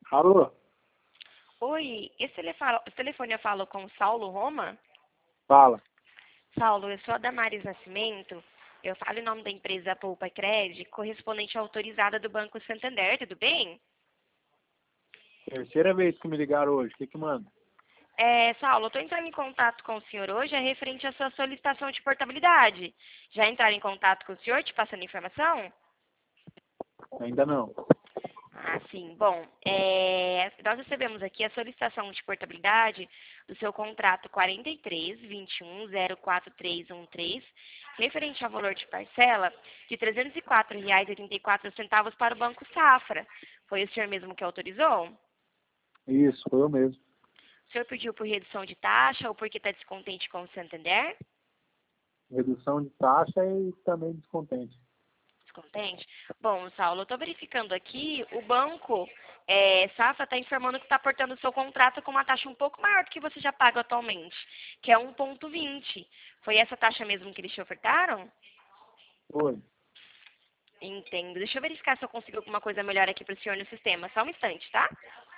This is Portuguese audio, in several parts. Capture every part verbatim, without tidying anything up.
Alô? Oi, esse telefone, esse telefone eu falo com Saulo Roma? Fala. Saulo, eu sou a Damares Nascimento. Eu falo em nome da empresa Poupa Cred, correspondente autorizada do Banco Santander, tudo bem? Terceira vez que me ligaram hoje. O que que manda? É, Saulo, eu estou entrando em contato com o senhor hoje é referente à sua solicitação de portabilidade. Já entraram em contato com o senhor, te passando informação? Ainda não. Ah, sim. Bom, é, nós recebemos aqui a solicitação de portabilidade do seu contrato quarenta e três, vinte e um, zero quatro três um três, referente ao valor de parcela de trezentos e quatro reais e oitenta e quatro centavos para o Banco Safra. Foi o senhor mesmo que autorizou? Isso, foi eu mesmo. O senhor pediu por redução de taxa ou porque está descontente com o Santander? Redução de taxa e também descontente. Descontente? Bom, Saulo, eu estou verificando aqui, o banco é, Safra está informando que está aportando o seu contrato com uma taxa um pouco maior do que você já paga atualmente, que é um ponto vinte. Foi essa taxa mesmo que eles te ofertaram? Foi. Entendo. Deixa eu verificar se eu consigo alguma coisa melhor aqui para o senhor no sistema. Só um instante, tá?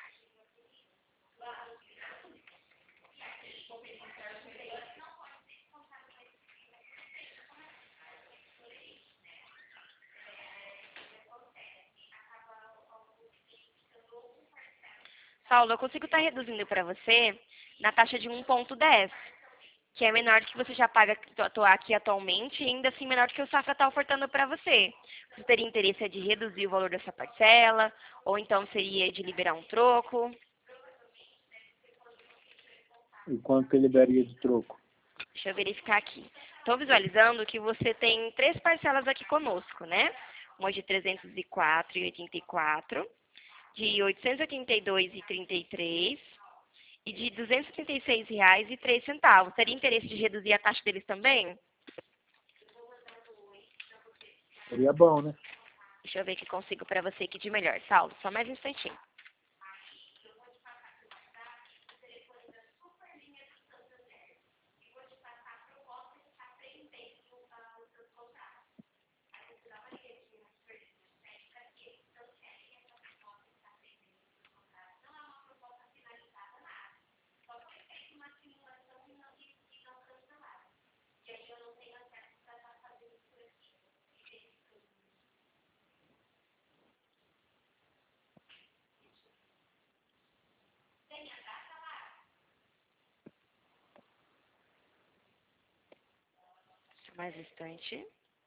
Saulo, eu consigo estar reduzindo para você na taxa de um ponto dez, que é menor do que você já paga atuar aqui atualmente e ainda assim menor do que o Safra está ofertando para você. Você teria interesse de reduzir o valor dessa parcela, ou então seria de liberar um troco? E quanto que ele daria de troco? Deixa eu verificar aqui. Estou visualizando que você tem três parcelas aqui conosco, né? Uma de trezentos e quatro reais e oitenta e quatro centavos, de oitocentos e oitenta e dois reais e trinta e três centavos e de duzentos e trinta e seis reais e três centavos. Teria interesse de reduzir a taxa deles também? Seria bom, né? Deixa eu ver o que consigo para você aqui de melhor. Saulo, só mais um instantinho. Só mais um instante.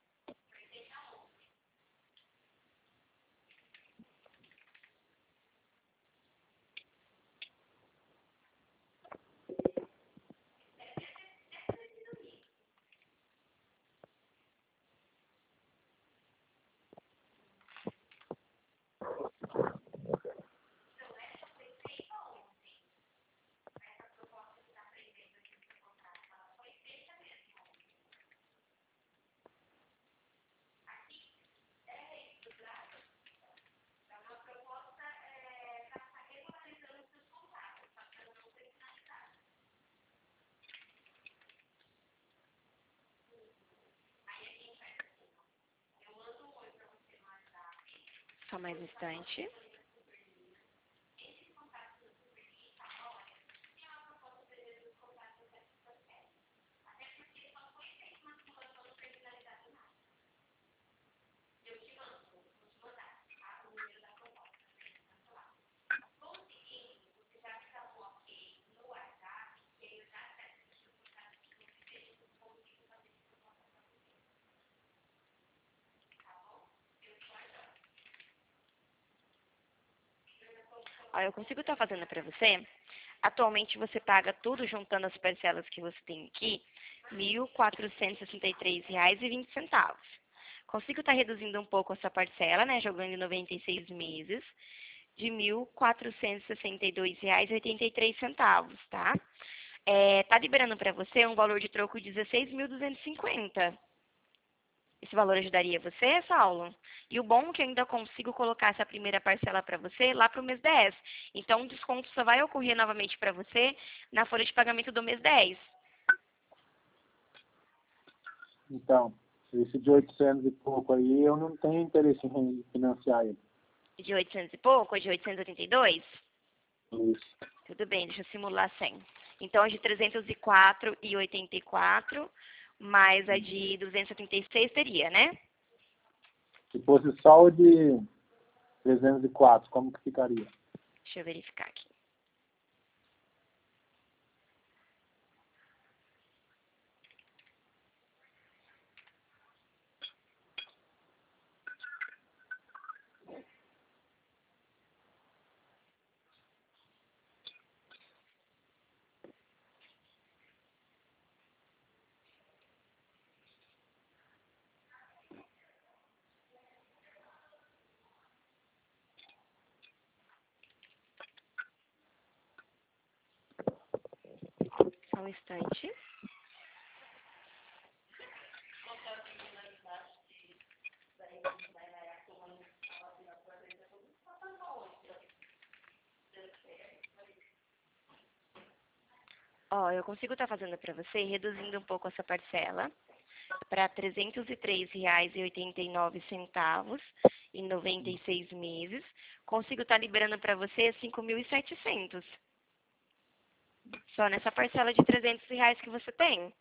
Só mais um instante. Ó, eu consigo estar fazendo para você. Atualmente você paga tudo juntando as parcelas que você tem aqui, mil quatrocentos e sessenta e três reais e vinte centavos. Consigo estar reduzindo um pouco essa parcela, né, jogando em noventa e seis meses, de mil quatrocentos e sessenta e dois reais e oitenta e três centavos, tá? É, tá liberando para você um valor de troco de dezesseis mil duzentos e cinquenta. Esse valor ajudaria você, Saulo? E o bom é que eu ainda consigo colocar essa primeira parcela para você lá para o mês dez. Então, o desconto só vai ocorrer novamente para você na folha de pagamento do mês dez. Então, esse de oitocentos e pouco aí, eu não tenho interesse em financiar ele. De oitocentos e pouco, ou de oitocentos e oitenta e dois? Isso. Tudo bem, deixa eu simular cem. Então, a de trezentos e quatro e oitenta e quatro, mais a de duzentos e setenta e seis teria, né? Se fosse só o de trezentos e quatro, como que ficaria? Deixa eu verificar aqui. Só um instante. Ó, eu consigo estar fazendo para você, reduzindo um pouco essa parcela para trezentos e três reais e oitenta e nove centavos em noventa e seis meses. Consigo estar liberando para você cinco mil e setecentos. Só nessa parcela de trezentos reais que você tem.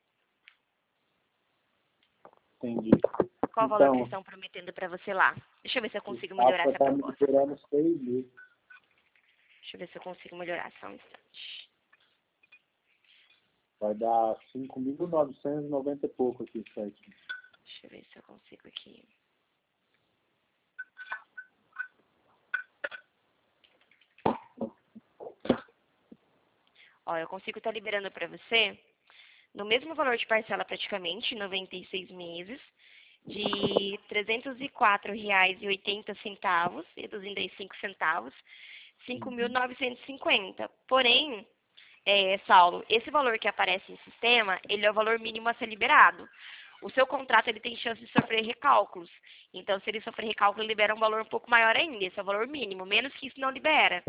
Entendi. Qual o valor que Então, eles estão prometendo para você lá? Deixa eu ver se eu consigo o melhorar Safra essa está me proposta. liberando seis mil. Deixa eu ver se eu consigo melhorar só um instante. Vai dar cinco mil novecentos e noventa e pouco aqui, certinho. Deixa eu ver se eu consigo aqui. Ó, eu consigo estar liberando para você, no mesmo valor de parcela praticamente, noventa e seis meses, de trezentos e quatro reais e oitenta centavos, reduzindo aí cinco centavos, cinco mil novecentos e cinquenta. Porém, é, Saulo, esse valor que aparece em sistema, ele é o valor mínimo a ser liberado. O seu contrato ele tem chance de sofrer recálculos. Então, se ele sofrer recálculo, ele libera um valor um pouco maior ainda. Esse é o valor mínimo. Menos que isso não libera.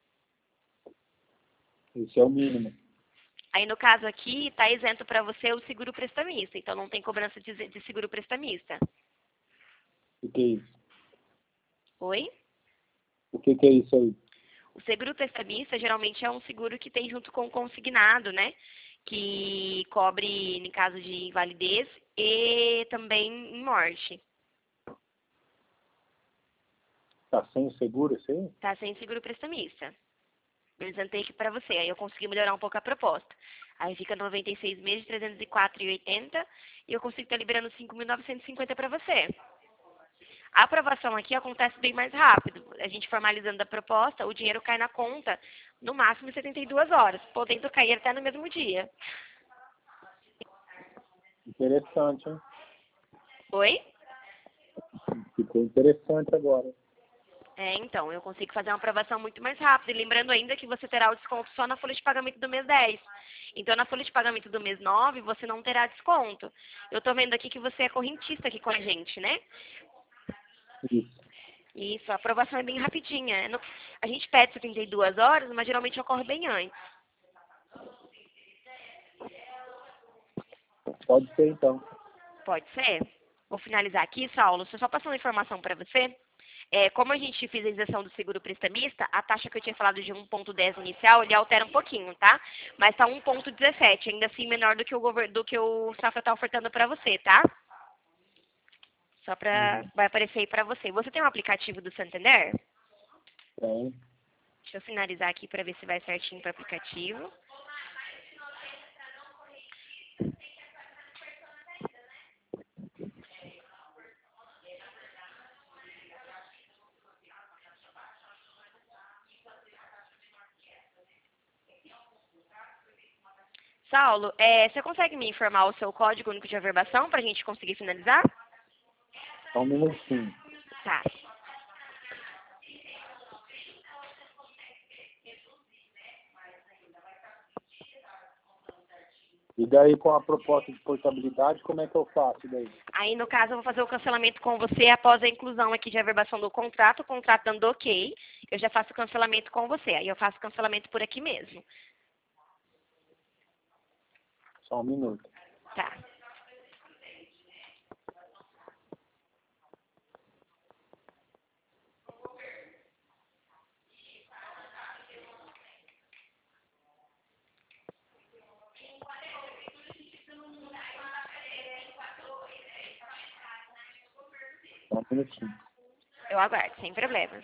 Esse é o mínimo. Aí, no caso aqui, está isento para você o seguro prestamista. Então, não tem cobrança de, de seguro prestamista. O que é isso? Oi? O que, que é isso aí? O seguro prestamista geralmente é um seguro que tem junto com o consignado, né? Que cobre em caso de invalidez e também em morte. Tá sem seguro esse aí? Tá sem seguro prestamista. Eu isentei aqui para você, aí eu consegui melhorar um pouco a proposta. Aí fica noventa e seis meses, trezentos e quatro reais e oitenta centavos e eu consigo estar liberando cinco mil novecentos e cinquenta para você. A aprovação aqui acontece bem mais rápido. A gente formalizando a proposta, o dinheiro cai na conta no máximo em setenta e duas horas, podendo cair até no mesmo dia. Interessante, hein? Oi? Ficou interessante agora. É, então, eu consigo fazer uma aprovação muito mais rápida. E lembrando ainda que você terá o desconto só na folha de pagamento do mês dez. Então, na folha de pagamento do mês nove, você não terá desconto. Eu estou vendo aqui que você é correntista aqui com a gente, né? Isso. Isso, a aprovação é bem rapidinha. No- A gente pede setenta e duas horas, mas geralmente ocorre bem antes. Pode ser, então. Pode ser? Vou finalizar aqui, Saulo. Só só passando informação para você. É, como a gente fez a isenção do seguro prestamista, a taxa que eu tinha falado de um ponto dez inicial, ele altera um pouquinho, tá? Mas tá um ponto dezessete, ainda assim menor do que o, gover- do que o Safra está ofertando para você, tá? Só para Uhum. vai aparecer aí para você. Você tem um aplicativo do Santander? Tem. Deixa eu finalizar aqui para ver se vai certinho para o aplicativo. Saulo, é, você consegue me informar o seu código único de averbação para a gente conseguir finalizar? Só um minutinho. Tá. E daí, com a proposta de portabilidade, como é que eu faço daí? Aí, no caso, eu vou fazer o cancelamento com você após a inclusão aqui de averbação do contrato, o contrato dando ok, eu já faço o cancelamento com você. Aí eu faço o cancelamento por aqui mesmo. Só um minuto. Tá. Um minutinho. Eu aguardo, sem problemas.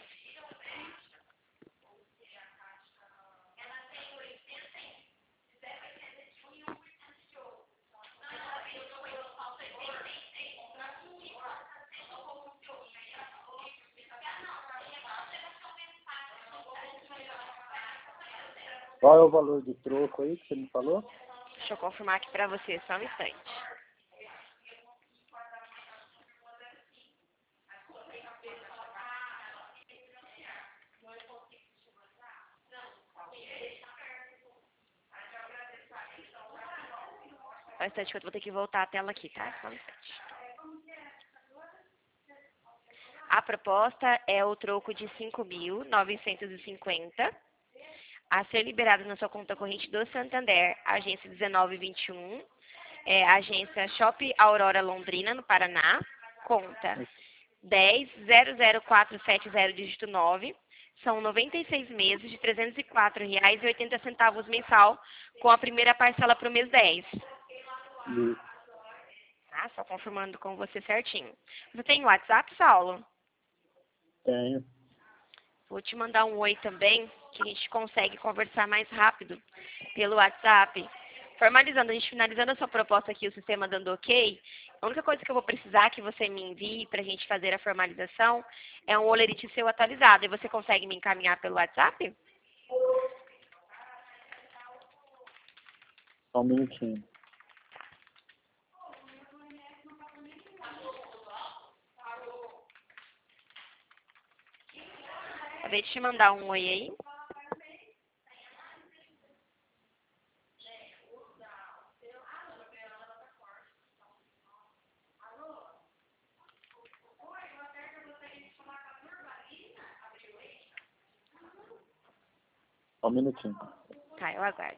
Qual é o valor do troco aí que você me falou? Deixa eu confirmar aqui pra você, só um instante. Só um instante que eu vou ter que voltar a tela aqui, tá? Só um instante. A proposta é o troco de cinco mil novecentos e cinquenta a ser liberado na sua conta corrente do Santander, agência dezenove vinte e um, é, agência Shop Aurora Londrina, no Paraná, conta dez zero zero quatro sete zero, dígito nove, são noventa e seis meses de trezentos e quatro reais e oitenta centavos mensal, com a primeira parcela para o mês dez. Isso. Tá? Só confirmando com você certinho. Você tem WhatsApp, Saulo? Tenho. Vou te mandar um oi também, que a gente consegue conversar mais rápido pelo WhatsApp. Formalizando, a gente finalizando a sua proposta aqui, o sistema dando ok, a única coisa que eu vou precisar que você me envie para a gente fazer a formalização é um olerite seu atualizado. E você consegue me encaminhar pelo WhatsApp? Só um minutinho. Acabei de te mandar um oi aí. Só um minutinho. Tá, eu aguardo.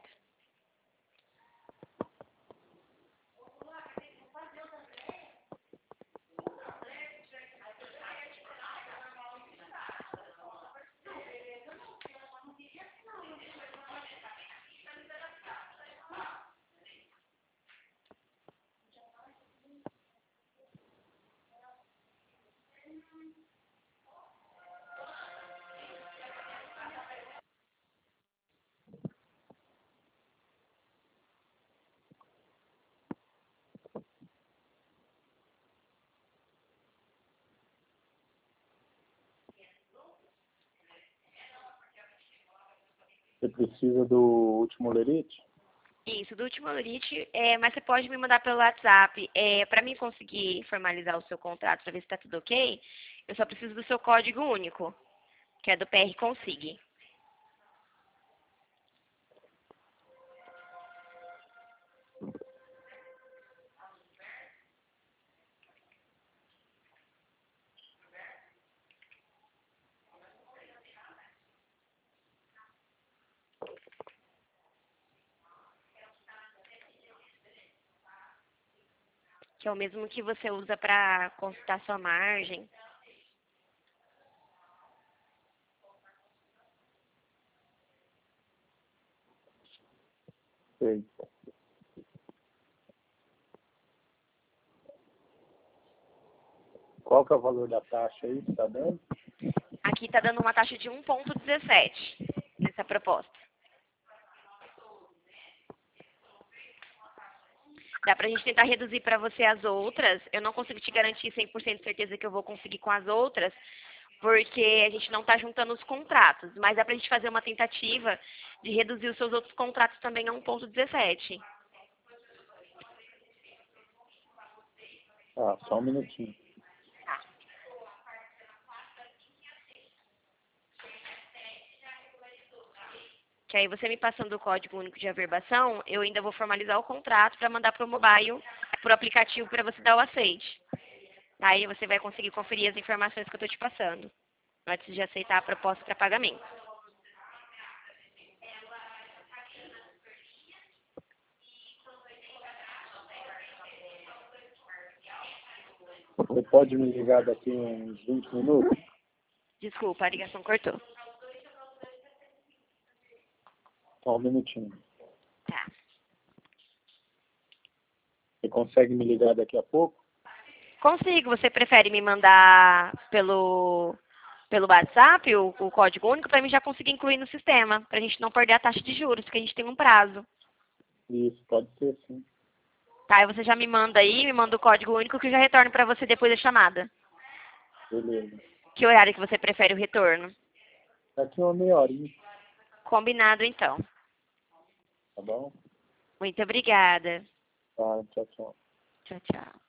Você precisa do último lerite? Isso, do último olerite, é, mas você pode me mandar pelo WhatsApp. É, para mim conseguir formalizar o seu contrato, para ver se está tudo ok, eu só preciso do seu código único, que é do P R Consig. Que é o mesmo que você usa para consultar sua margem. Sei. Qual que é o valor da taxa aí que tá dando? Aqui está dando uma taxa de um vírgula dezessete nessa proposta. Dá pra gente tentar reduzir para você as outras. Eu não consigo te garantir cem por cento de certeza que eu vou conseguir com as outras, porque a gente não está juntando os contratos. Mas dá pra gente fazer uma tentativa de reduzir os seus outros contratos também a um vírgula dezessete. Ah, só um minutinho. Que aí você me passando o código único de averbação, eu ainda vou formalizar o contrato para mandar para o mobile, para o aplicativo, para você dar o aceite. Aí você vai conseguir conferir as informações que eu estou te passando, antes de aceitar a proposta para pagamento. Você pode me ligar daqui uns vinte minutos? Desculpa, a ligação cortou. Só um minutinho. Tá. Você consegue me ligar daqui a pouco? Consigo. Você prefere me mandar pelo, pelo WhatsApp o, o código único para mim já conseguir incluir no sistema, para a gente não perder a taxa de juros, porque a gente tem um prazo. Isso, pode ser sim. Tá, e você já me manda aí, me manda o código único que eu já retorno para você depois da chamada. Beleza. Que horário que você prefere o retorno? Daqui uma meia horinha, Combinado, então. tá bom? Muito obrigada. Tá, tchau, tchau. Tchau, tchau.